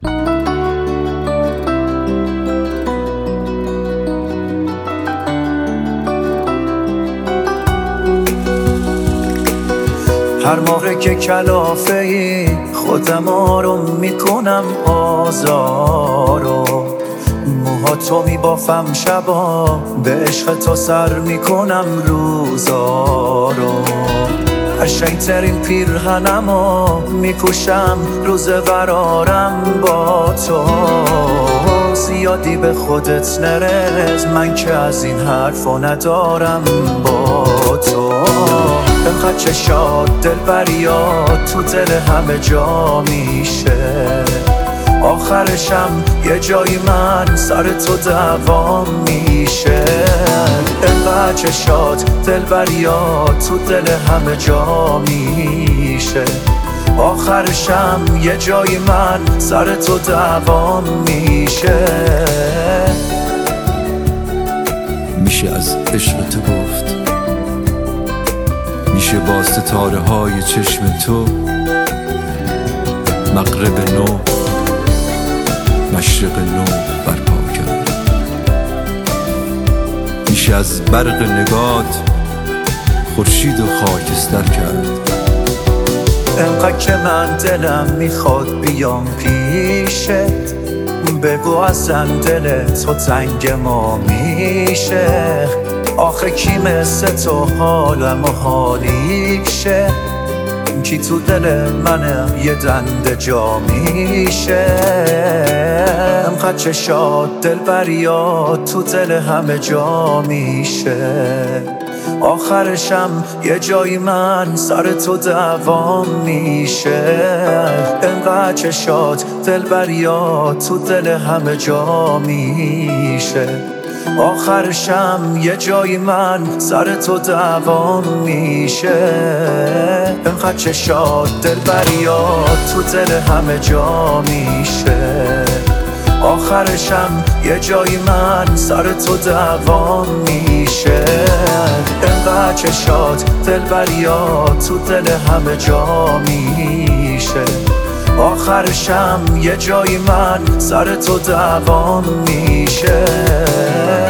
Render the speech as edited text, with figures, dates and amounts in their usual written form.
هر موقع که کلافه ای خودم آروم میکنم آزارو، موهاتو میبافم شبا، به عشق تو سر میکنم روزارو. قشنگترین پیرهنمو میپوشم روز قرارم با تو، زیادی به خودت نرس، من که از این حرفا ندارم با تو. انقدر چشات دلبریات تو دل همه جا میشه، آخرشم یه جایی من سر تو دوام میشه. انقدر چشات دلبریات تو دل همه جا میشه، آخرشم یه جایی من سر تو دوام میشه. میشه از عشق تو گفت، میشه با ستاره های چشم تو مغرب نو مشرق نو برپا کرد. میشه از برق نگات خورشید و خاکستر کرد. انقدر که من دلم میخواد بیام پیشت، بگو اصلا دل تو تنگ ما میشه. آخه کی مثل تو حالم و حالیشه، کی تو دل منه یه دنده جا میشه. انقدر چشات دلبریات تو دل همه جا میشه، آخرشم یه جایی من سر تو دوام میشه. انقدر چشات دلبریات تو دل همه جا میشه، آخرشم یه جایی من سر تو دوام میشه. انقدر چشات دلبریات تو دل همه جا میشه، آخرشم یه جایی من سر تو دوام میشه. انقدر چشات دلبریات تو دل همه جا میشه، آخرشم یه جایی من سر تو دوام میشه.